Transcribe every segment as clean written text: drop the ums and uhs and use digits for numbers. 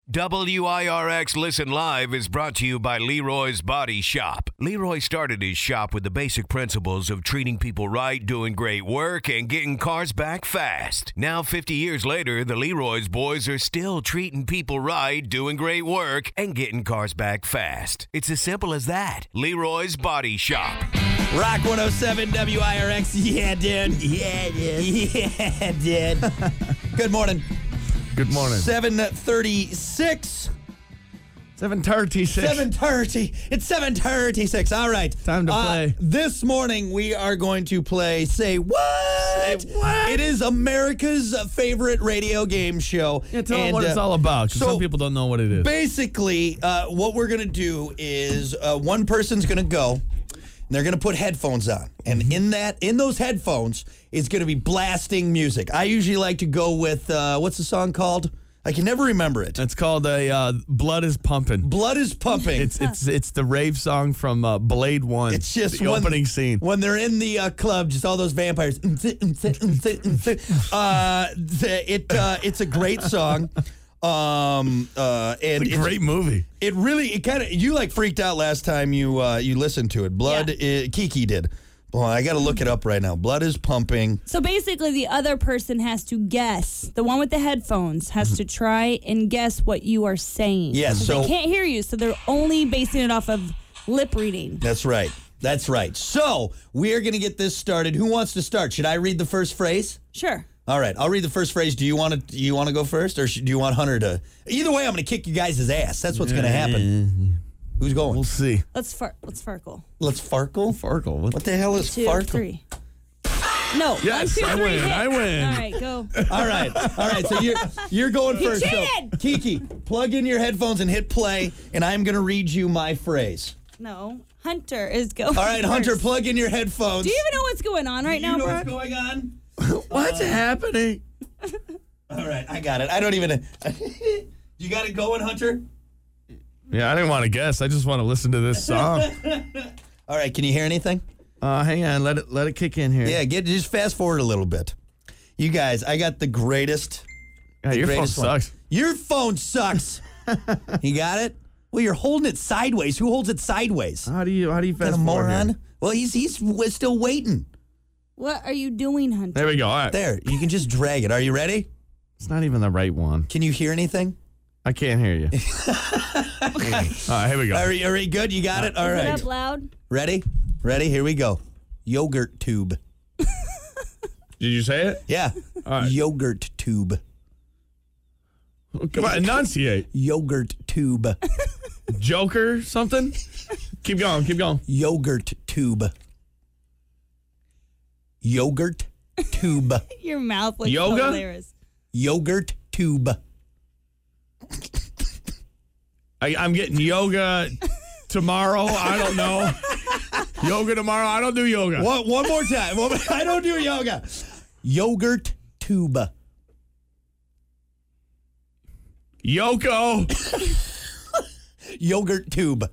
WIRX Listen Live is brought to you by Leroy's Body Shop. Leroy started his shop with the basic principles of treating people right, doing great work, and getting cars back fast. Now, 50 years later, the Leroy's boys are still treating people right, doing great work, and getting cars back fast. It's as simple as that. Leroy's Body Shop. Rock 107 WIRX. Yeah, dude. Yeah, dude. Yeah, dude. Good morning. Good morning. 7:36. 7:36. 7:30. It's 7:36. All right. Time to play. This morning we are going to play Say What? Say What? It is America's favorite radio game show. Yeah, tell them what it's all about, because some people don't know what it is. Basically, what we're going to do is one person's going to go. They're going to put headphones on. And in those headphones is going to be blasting music. I usually like to go with, what's the song called? I can never remember it. It's called Blood is Pumping. Blood is Pumping. It's the rave song from Blade 1. It's just the opening scene. When they're in the club, just all those vampires. It's a great song. And it's a great movie. It kind of, you like freaked out last time you listened to it. Blood, Kiki did. Boy, I got to look it up right now. Blood is Pumping. So basically, the other person has to guess. The one with the headphones has to try and guess what you are saying. Yes, so they can't hear you, so they're only basing it off of lip reading. That's right. That's right. So we are going to get this started. Who wants to start? Should I read the first phrase? Sure. All right, I'll read the first phrase. Do you want to go first, or do you want Hunter to? Either way, I'm going to kick you guys' ass. That's what's going to happen. Who's going? We'll see. Let's farkle. Let's farkle? Farkle. What the hell is 2, farkle? 3. No. Yes, 1, 2, 3, I win. hit. I win. All right, go. All right. So you're going first. So, cheated! Kiki, plug in your headphones and hit play, and I'm going to read you my phrase. No. Hunter is going. All right, first. Hunter, plug in your headphones. Do you even know what's going on right now, you know bro? what's going on? What's happening? All right, I got it. I don't even. You got it going, Hunter? Yeah, I didn't want to guess. I just want to listen to this song. All right, can you hear anything? Hang on. Let it kick in here. Yeah, just fast forward a little bit. You guys, I got the greatest. Yeah, your phone greatest one. sucks. Your phone sucks. You got it? Well, you're holding it sideways. Who holds it sideways? How do you Got fast a forward moron? here? Well, he's still waiting. What are you doing, Hunter? There we go. All right. There, you can just drag it. Are you ready? It's not even the right one. Can you hear anything? I can't hear you. All right, here we go. Are you good? You got it? All Is it right. up loud? Ready? Here we go. Yogurt tube. Did you say it? Yeah. All right. Yogurt tube. Come on, enunciate. Yogurt tube. Joker something? Keep going. Yogurt tube. Yogurt tube. Your mouth looks Yoga? hilarious. Yogurt tube. I'm getting yoga tomorrow. I don't know. Yoga tomorrow. I don't do yoga. One more time. I don't do yoga. Yogurt tube. Yoko. Yogurt tube.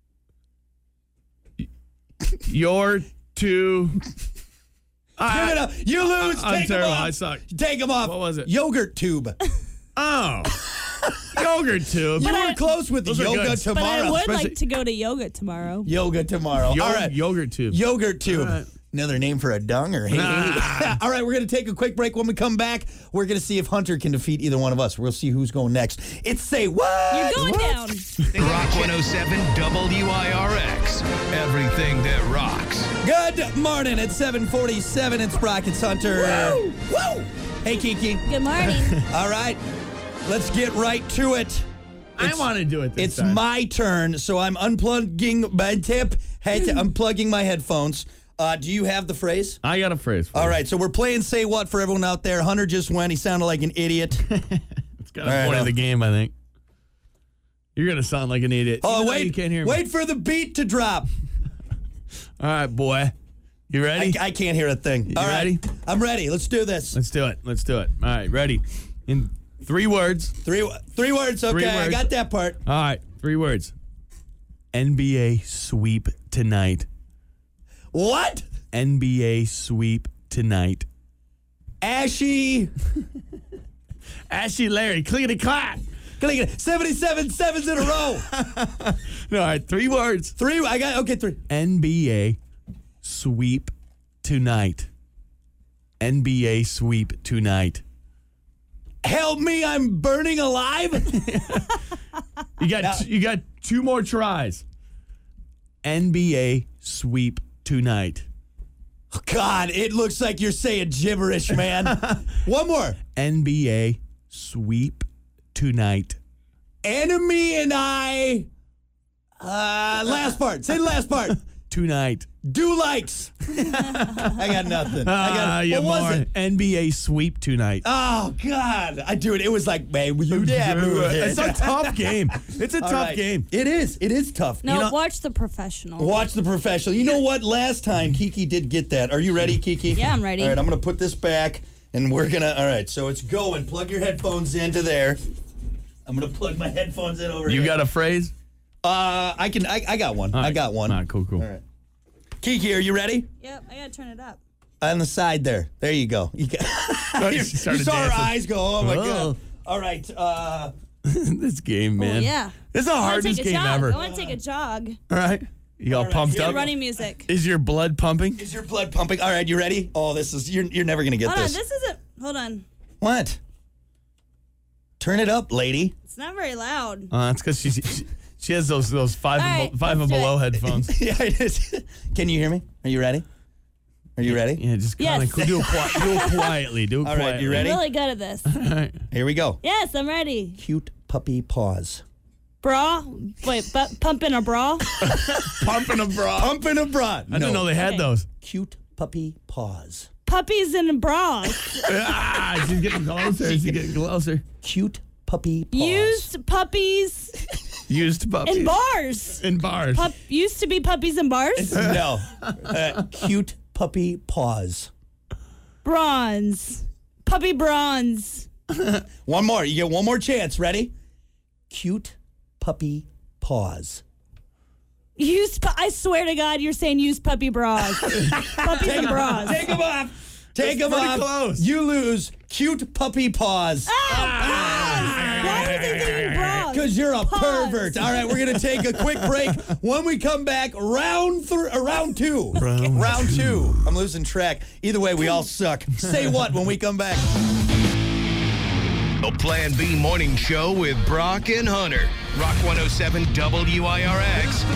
You're too. Give it up. You lose. I'm Take 'em terrible. off. I suck. Take them off. What was it? Yogurt tube. Oh. Yogurt tube. You were close with Those are yoga good. But I tomorrow. would Especially- like to go to yoga tomorrow. Yoga tomorrow. All right. Yogurt tube. Yogurt tube. All right. Another name for a donger. Hey. All right, we're going to take a quick break. When we come back, we're going to see if Hunter can defeat either one of us. We'll see who's going next. It's Say What? You're going down. Rock 107 WIRX. Everything that rocks. Good morning. It's 7:47. It's Brock. It's Hunter. Woo! Woo! Hey, Kiki. Good morning. All right, let's get right to it. I want to do it this It's time. my turn, so I'm unplugging my unplugging my headphones. Do you have the phrase? I got a phrase for All you. right, so we're playing Say What for everyone out there. Hunter just went. He sounded like an idiot. It's got All a right, point now. of the game, I think. You're going to sound like an idiot. Oh, Even though wait. You can't hear me. Wait for the beat to drop. All right, boy. You ready? I can't hear a thing. You All right. ready? I'm ready. Let's do this. Let's do it. All right, ready. In 3 words. Three words. Okay, Three I words. got that part. All right, 3 words. NBA sweep tonight. What? NBA sweep tonight. Ashy. Ashy Larry, clickety clack. Can I get it? 77 sevens in a row. No, all right, 3 words. 3. I got okay. 3. NBA sweep tonight. NBA sweep tonight. Help me! I'm burning alive. You got 2 more tries. NBA sweep tonight. God, it looks like you're saying gibberish, man. One more. NBA sweep tonight. Enemy and I. Last part. Say the last part. Tonight. Do likes. I got nothing. What was it? NBA sweep tonight. Oh God! I do it. It was like, man, It's a tough game. It's a tough game. It is. It is tough. No, watch The Professional. Watch The Professional. You know what? Last time Kiki did get that. Are you ready, Kiki? Yeah, I'm ready. All right, I'm gonna put this back, and we're gonna. All right, so it's going. Plug your headphones into there. I'm gonna plug my headphones in over here. You got a phrase? I got one. I got one. All right, cool. All right. Kiki, are you ready? Yep, I gotta turn it up. On the side there. There you go. You saw her eyes go, oh my God. All right. This game, man. Oh, yeah. This is the hardest game ever. I want to take a jog. All right. You all pumped up? Running music. Is your blood pumping? Is your blood pumping? All right, you ready? Oh, this is, you're never going to get Hold this. on, this isn't, hold on. What? Turn it up, lady. It's not very loud. That's because she has those five and let's below do headphones. Yeah, it is. Can you hear me? Are you ready? Are you ready? Yeah, just kind of Yes. do it quietly. Do it All quietly. right, you ready? I'm really good at this. All right. Here we go. Yes, I'm ready. Cute puppy paws. Bra? Wait, pumping a bra? Pumping a bra. Pumping a bra. I didn't know they had those. Cute puppy paws. Puppies in bras. She's getting closer. She's getting closer. Cute puppy paws. Used puppies Used puppies. in bars. In bars. Used to be puppies in bars? No. Cute puppy paws. Bronze. Puppy bronze. One more. You get one more chance. Ready? Cute puppy paws. I swear to God, you're saying used puppy bras. Puppies and bras. Take them off. Take them pretty off. close. You lose. Cute puppy paws. Why is it thinking bras? Because you're a pervert. All right, we're going to take a quick break. When we come back, round 2. Round 2. I'm losing track. Either way, we all suck. Say what when we come back. The Plan B Morning Show with Brock and Hunter. Rock 107 WIRX.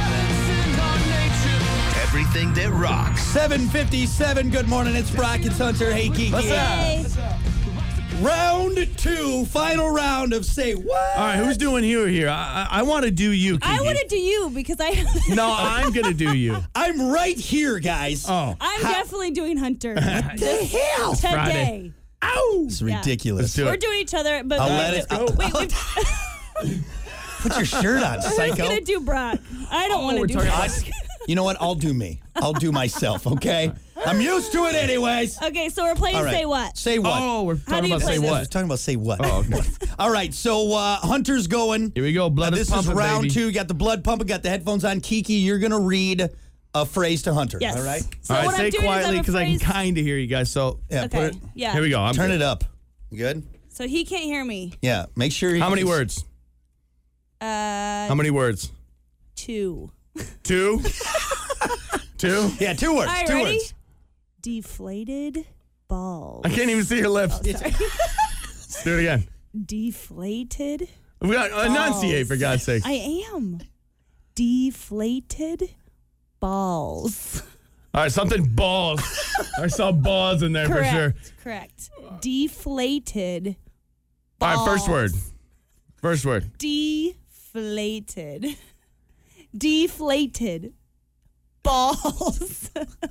Everything that rocks. 7:57. Good morning. It's Brock and Hunter. Hey, Kiki. What's up? Hey. Round 2. Final round of Say What. All right, who's doing you here? I want to do you, Kiki. I want to do you because No, I'm going to do you. I'm right here, guys. Oh. I'm definitely doing Hunter. What the hell? Today. Friday. Ow! It's ridiculous. Let's do We're it. doing each other, but I'll let it go. Wait, Put your shirt on, who's psycho. gonna do Brock? I don't want we're to do talking Brock. You know what? I'll do me. I'll do myself, okay? I'm used to it anyways. Okay, so we're playing All right. Say What. Say what? Oh, we're How talking do you about play say this? We're what? talking about say what. Oh, okay. All right, so Hunter's going. Here we go. Blood is This pumping, is round baby. 2. You got the blood pumping, got the headphones on. Kiki, you're going to read a phrase to Hunter. Yes. All right? So All right, what I'm say doing quietly is because I can kind of hear you guys. So Yeah, Okay. put it. Yeah. here we go. Turn it up. You good? So he can't hear me. Yeah, make sure. How many words? How How many words? 2. 2? 2? Yeah, 2 words. All right, 2 ready? words. Deflated balls. I can't even see your lips. Let's do it again. Deflated. We got enunciate for God's sake. I am. Deflated balls. All right, something balls. I saw balls in there Correct. for sure. Correct. Deflated All balls. right, first word. First word. Deflated. Deflated balls.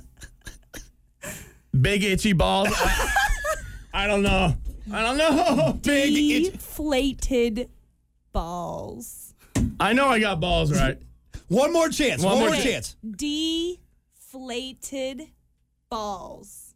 Big itchy balls. I don't know. I don't know. Big itchy. Deflated balls. I know I got balls right. One more chance. One more chance. Deflated balls.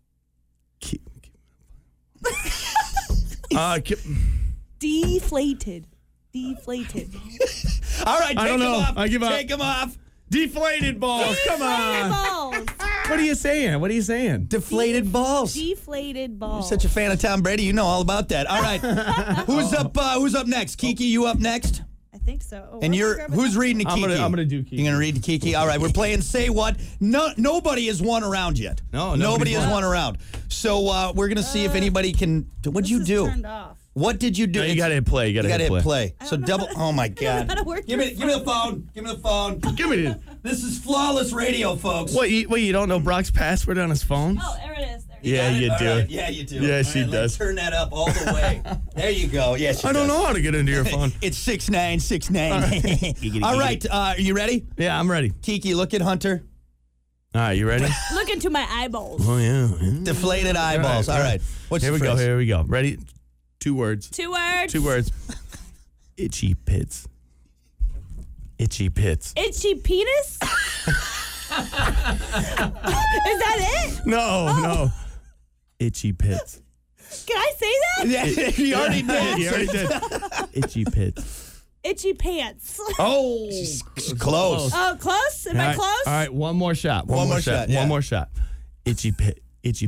Deflated. Deflated. All right, take I don't them know. off. I give up. Take them off. Deflated balls. Come on. Balls. What are you saying? What are you saying? Deflated balls. Deflated balls. Such a fan of Tom Brady. You know all about that. All right. Who's up next? Kiki, you up next? I think so. Oh, And who's reading to I'm Kiki? gonna do Kiki. You're going to read to Kiki? All right. We're playing Say What. No, nobody has won around yet. No, nobody has won. won around. So we're going to see if anybody can. What'd you do? Turned off. What did you do? No, you got to hit play. You got to hit play. So know double. Oh my I don't know God. how to work Give me this the phone. Give me the phone. Give me this. This is flawless radio, folks. What, you don't know Brock's password on his phone? Oh, there it is. Yeah, you All do. right. Yeah, you do. Yeah, All she right, let's does. turn that up all the way. There you go. Yes, I don't know how to get into your phone. It's 6969. All right, are you ready? Yeah, I'm ready. Kiki, look at Hunter. All right, you ready? Look into my eyeballs. Oh, yeah. Deflated eyeballs. All right. What's Here the we go. phrase? Here we go. Ready? 2 words. 2 words. 2 words. Itchy pits. Itchy pits. Itchy penis? Is that it? No. Itchy pits. Can I say that? Yeah, you already did. You already did. Itchy pits. Itchy pants. Oh, Close. Oh, close? Am I close? All right, one more shot. One more shot, yeah. One more shot. Itchy pits.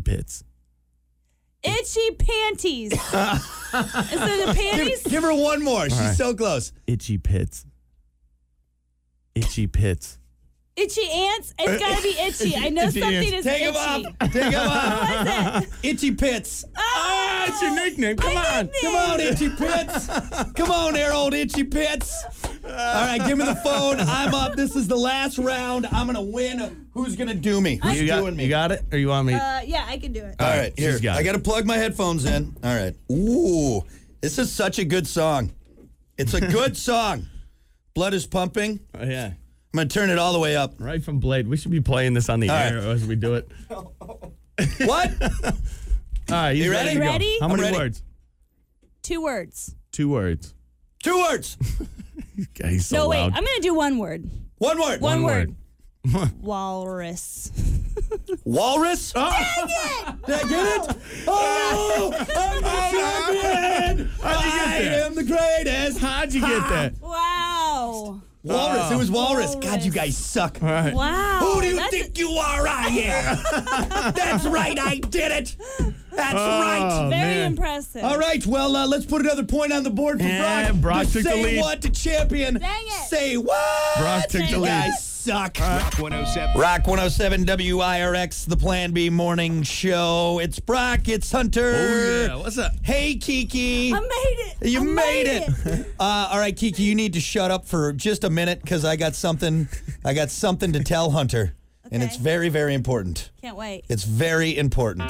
Itchy panties. Is it the panties? Give her one more. She's right. so close. Itchy pits. Itchy pits. Itchy ants? It's got to be itchy. I know Itchy something ants. is Take itchy. him up. Take him up. What is it? Itchy Pits. Ah, it's your nickname. Come on. Come on, Itchy Pits. Come on there, old Itchy Pits. All right, give me the phone. I'm up. This is the last round. I'm going to win. Who's going to do me? Who's doing me? You got it? Or you want me? Yeah, I can do it. All right, here. She's got I it. got to plug my headphones in. All right. Ooh, this is such a good song. It's a good song. Blood is pumping. Oh, yeah. I'm going to turn it all the way up. Right from Blade. We should be playing this on the All air right. as we do it. What? All right, he's You ready? to go. Ready? How I'm many ready. words? 2 words. 2 words. 2 words. Okay, he's so No, wait. loud. I'm going to do 1 word. 1 word. One word. Walrus. Walrus? Oh. Did I get it? Oh, I'm the champion. How'd you get I that? am the greatest. How'd you get that? Wow. Walrus. It was Walrus. Walrus. God, you guys suck. All right. Wow. Who do you That's think you are? I am. That's right. I did it. That's right. very man. impressive. All right. Well, let's put another point on the board for Yeah, Brock. Brock took the Say lead. what to champion. Dang it. Say what? Brock took the You lead. guys suck. Rock 107. Rock 107 WIRX, the Plan B morning show. It's Brock. It's Hunter. Oh, yeah. What's up? Hey, Kiki. I made it. You I made it. All right, Kiki, you need to shut up for just a minute because I got something to tell Hunter, and it's Okay. very, very important. Can't wait. It's very important.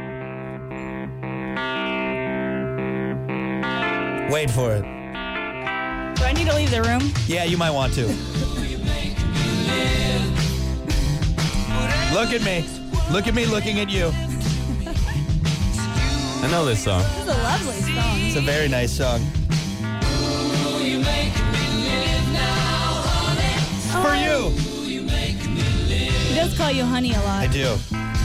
Wait for it. Do I need to leave the room? Yeah, you might want to. Look at me. Look at me looking at you. I know this song. This is a lovely song. It's a very nice song. For you. He does call you honey a lot. I do.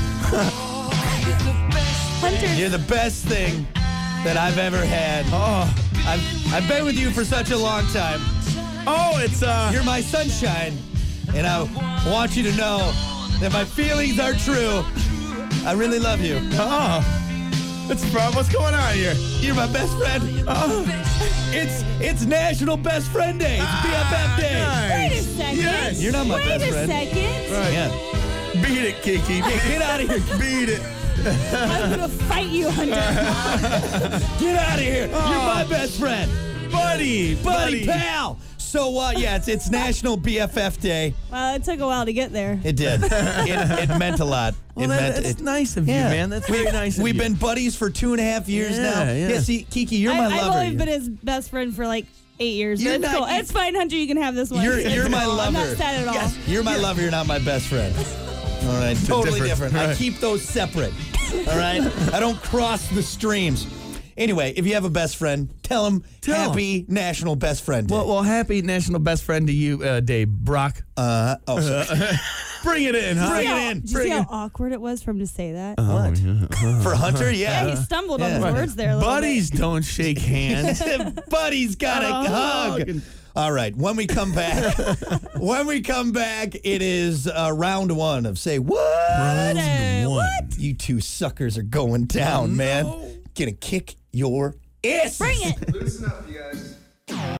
Hunter. You're the best thing that I've ever had. Oh, I've been with you for such a long time. it's You're my sunshine, and I want you to know that my feelings are true. I really love you. what's going on here? You're my best friend. It's National Best Friend Day. It's BFF Day. Wait a second. Yes. You're not my best friend. Wait a second. Right. Yeah. Beat it, Kiki. Get out of here. Beat it. I'm going to fight you, Hunter. Get out of here. You're my best friend. Buddy. Pal. So, yeah, it's National BFF Day. Well, it took a while to get there. It did. It meant a lot. Well, that's nice of Yeah. you, man. That's very nice of We've you. been buddies for 2.5 years Yeah, now. yeah. See, Kiki, you're my I've lover. only been his best friend for like 8 years. You're But it's not- cool. It's fine, Hunter. You can have this one. You're It's my cool. lover. I'm not sad at all. Yes, you're my lover. You're not my best friend. All right, totally different. I Right. keep those separate. All right, I don't cross the streams. Anyway, if you have a best friend, tell him happy National Best Friend Day. Well, happy National Best Friend to you, Dave. Brock. Bring it in, huh? Bring it in. Did you see how awkward it was for him to say that? What? For Hunter? Yeah, he stumbled on his words there a little Buddies don't shake hands. Buddy's got a hug. All right, when we come back, it is round one of Say What? What? You two suckers are going down, man. Gonna kick your ass. Bring it. Loosen up, you guys.